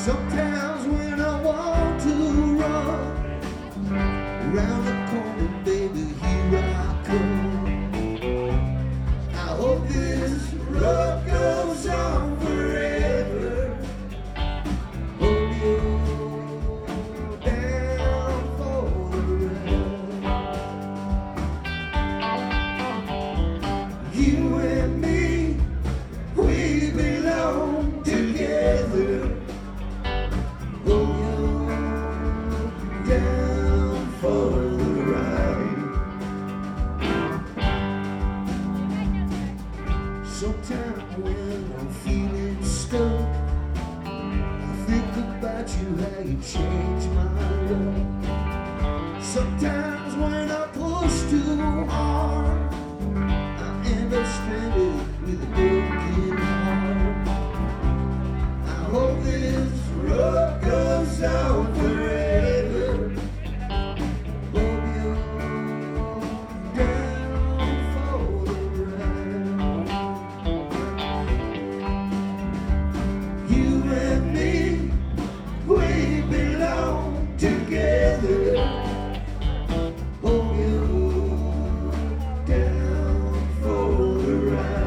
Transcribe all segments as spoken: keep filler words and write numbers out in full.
Sometimes when I want to run around the corner, baby, here I come. I hope this road goes on forever. Hold you down for the ride. You and me, we belong together. Sometimes when I'm feeling stuck, I think about you, how you changed my love. Sometimes when I push too hard, I end up stranded with a broken heart. I hope this road goes on forever. Hope you're down for the ride. You and me, we belong together. Hope you're down for the ride.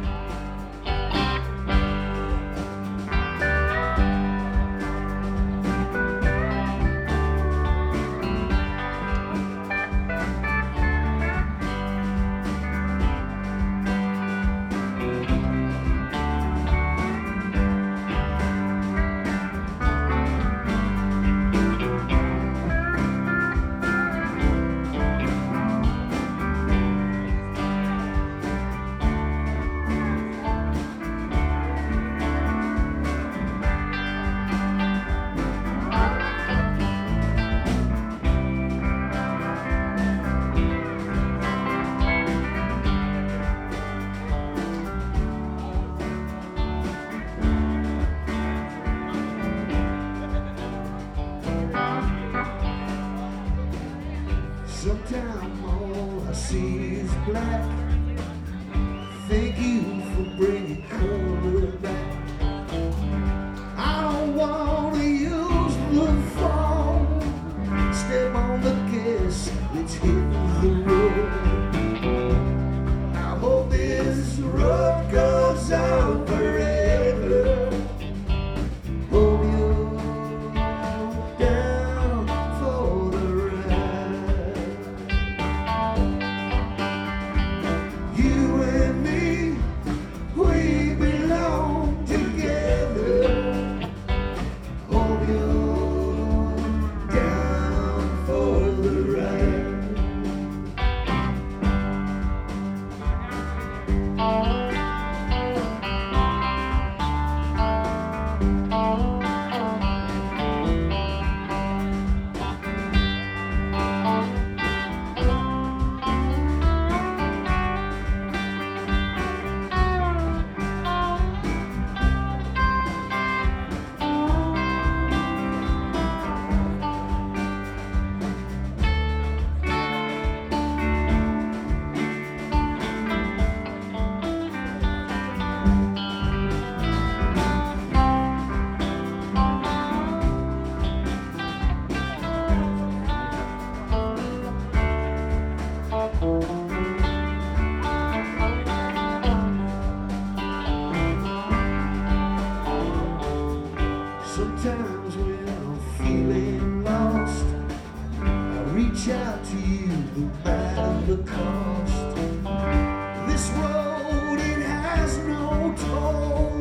Sometimes all I see is black. Thank you for bringing color back. I don't want to use the phone. Step on the gas, let's hit the road. I hope this road goes on forever. Hope you're down for the ride. You and me, we belong together. Hope you're down for the ride. Sometimes when I'm feeling lost, I reach out to you, no matter the cost. This road, it has no toll.